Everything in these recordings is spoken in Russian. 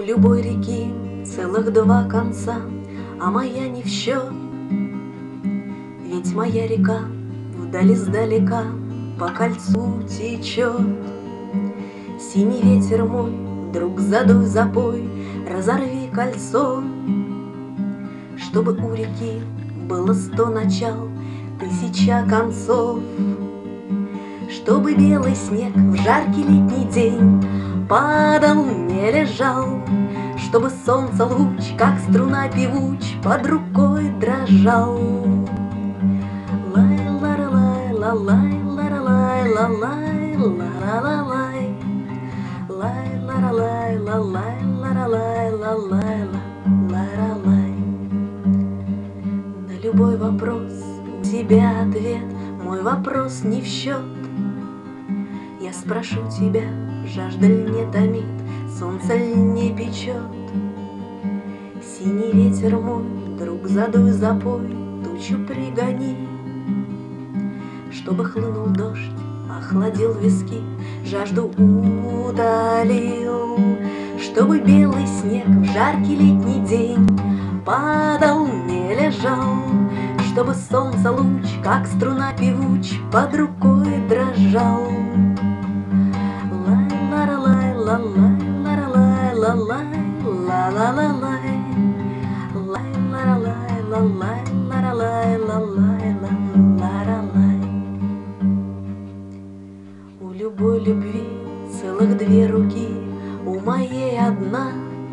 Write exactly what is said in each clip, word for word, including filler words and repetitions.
любой реки целых два конца, а моя не в счет. Ведь моя река вдали издалека по кольцу течет. Синий ветер мой, друг, задуй, запой, разорви кольцо, чтобы у реки было сто начал, тысяча концов. Чтобы белый снег в жаркий летний день падал, не лежал, чтобы солнце луч, как струна певуч, под рукой дрожал. Лай-ла-ла-лай, ла-лай, ла-ла-лай, ла-лай, ла-ла-ла-лай, лай-ла-ла-лай, ла-лай, ла-ла-лай, ла-лай, ла-ла-лай. На любой вопрос у тебя ответ, мой вопрос не в счет. Я спрошу тебя, жажда ль не томит, солнце ль не печет? Синий ветер мой, друг, задуй, запой, тучу пригони, чтобы хлынул дождь, охладил виски, жажду удалил, чтобы белый снег в жаркий летний день падал, не лежал, чтобы солнце луч, как струна певуч, под рукой дрожал. Лай-ла-ла-лай, ла-лай, ла-ла-лай, ла-лай, ла-ла-ла-лай, лай-ла-ла-лай, ла-лай, ла-ла-лай, ла-лай, ла-ла-лай. У любой любви целых две руки, у моей одна,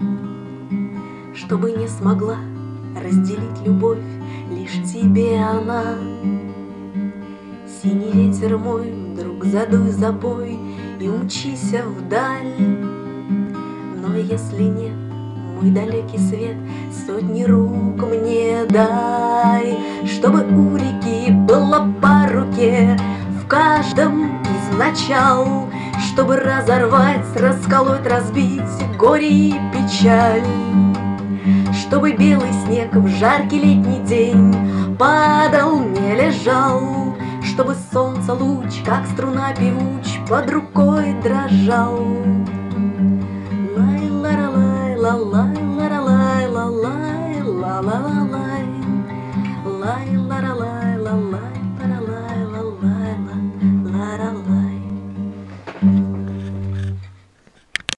чтобы не смогла разделить любовь лишь тебе она. Синий ветер мой, друг, задуй, запой и умчися вдаль. Но если нет, мой далекий свет, сотни рук мне дай, чтобы у реки было по руке в каждом из начал, чтобы разорвать, расколоть, разбить горе и печаль. Чтобы белый снег в жаркий летний день падал, не лежал, чтобы солнце луч, как струна певуч, под рукой дрожал. Лай-ла-ла-лай, ла-лай, ла-ла-лай, ла-лай, ла-ла-лай.